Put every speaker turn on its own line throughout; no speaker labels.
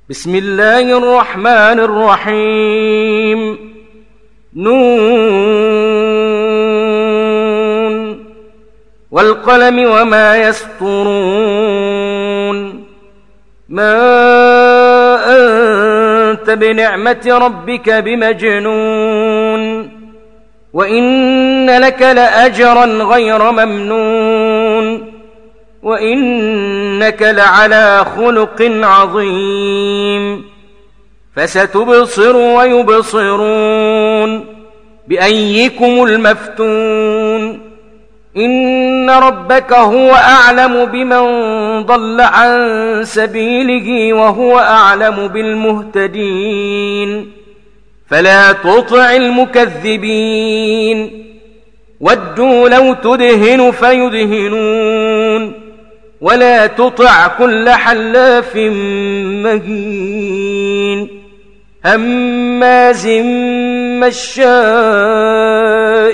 بسم الله الرحمن الرحيم نون والقلم وما يسطرون ما أنت بنعمة ربك بمجنون وإن لك لأجرا غير ممنون وإنك لعلى خلق عظيم فستبصر ويبصرون بأيكم المفتون إن ربك هو أعلم بمن ضل عن سبيله وهو أعلم بالمهتدين فلا تطع المكذبين ودوا لو تدهن فيدهنون ولا تطع كل حلاف مهين هماز مشاء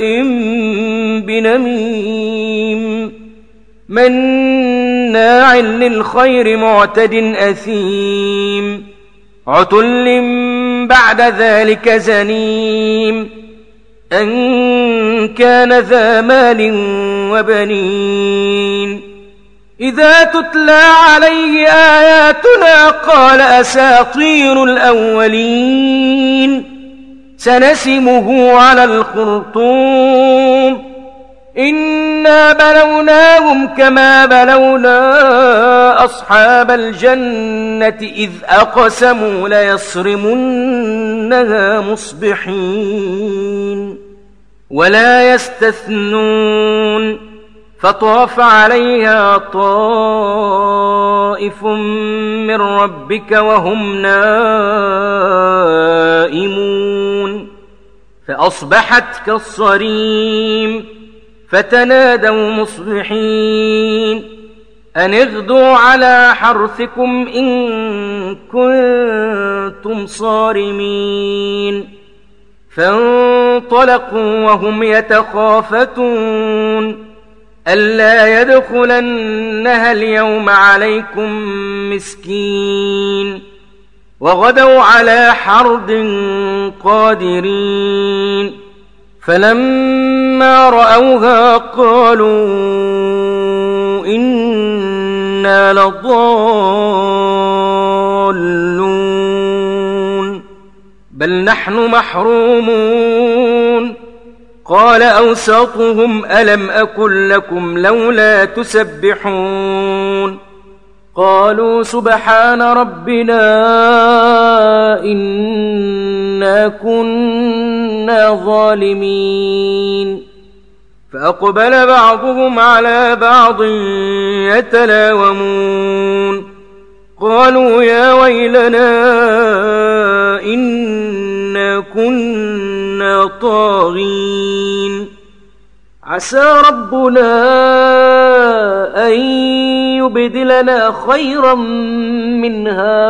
بنميم مناع للخير معتد أثيم عتل بعد ذلك زنيم أن كان ذا مال وبنين إذا تتلى عليه آياتنا قال أساطير الأولين سنسمه على الخرطوم إنا بلوناهم كما بلونا أصحاب الجنة إذ أقسموا ليصرمنها مصبحين ولا يستثنون فطاف عليها طائف من ربك وهم نائمون فأصبحت كالصريم فتنادوا مصبحين أن اغدوا على حرثكم إن كنتم صارمين فانطلقوا وهم يتخافتون ألا يدخلنها اليوم عليكم مسكين وغدوا على حرد قادرين فلما رأوها قالوا إنا لضالون بل نحن محرومون قال أوسطهم ألم أقل لكم لولا تسبحون قالوا سبحان ربنا إنا كنا ظالمين فأقبل بعضهم على بعض يتلاومون قالوا يا ويلنا إنا كنا طاغين عسى ربنا أن يبدلنا خيرا منها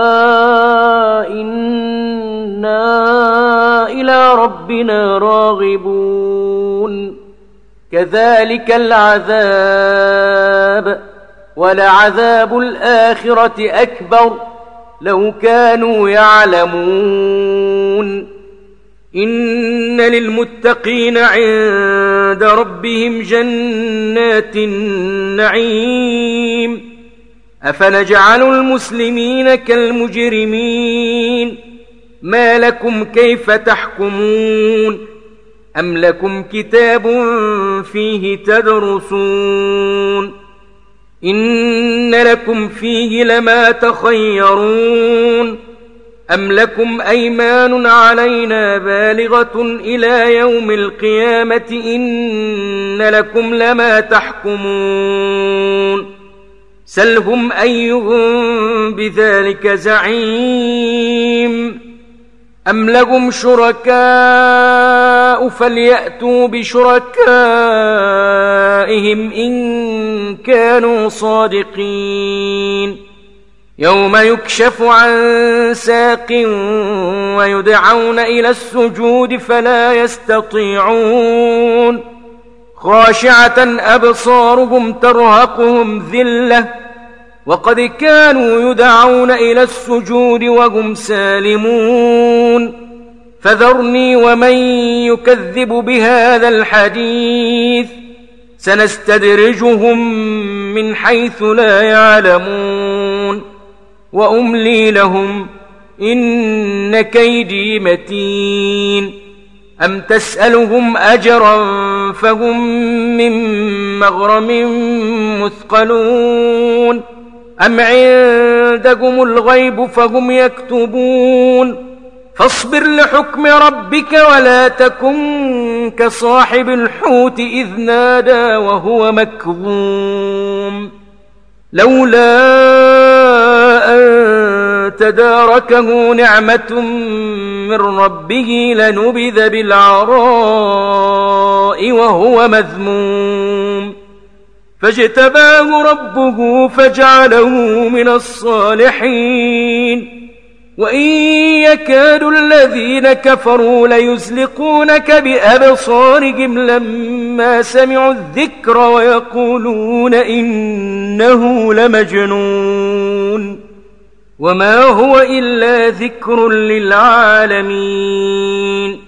إنا إلى ربنا راغبون كذلك العذاب ولعذاب الآخرة أكبر لو كانوا يعلمون إن للمتقين عند ربهم جنات النعيم أفنجعل المسلمين كالمجرمين ما لكم كيف تحكمون أم لكم كتاب فيه تدرسون إن لكم فيه لما تخيرون أم لكم أيمان علينا بالغة إلى يوم القيامة إن لكم لما تحكمون سلهم أيهم بذلك زعيم أم لهم شركاء فليأتوا بشركائهم إن كانوا صادقين يوم يكشف عن ساق ويدعون إلى السجود فلا يستطيعون خاشعة أبصارهم ترهقهم ذلة وقد كانوا يدعون إلى السجود وهم سالمون فذرني ومن يكذب بهذا الحديث سنستدرجهم من حيث لا يعلمون وأملي لهم إن كيدي متين أم تسألهم أجرا فهم من مغرم مثقلون أم عندهم الغيب فهم يكتبون فاصبر لحكم ربك ولا تكن كصاحب الحوت إذ نادى وهو مكظوم لولا أن تداركه نعمة من ربه لنبذ بالعراء وهو مذموم فاجتباه ربه فجعله من الصالحين وإن يكاد الذين كفروا ليزلقونك بأبصارهم لما سمعوا الذكر ويقولون إنه لمجنون وما هو إلا ذكر للعالمين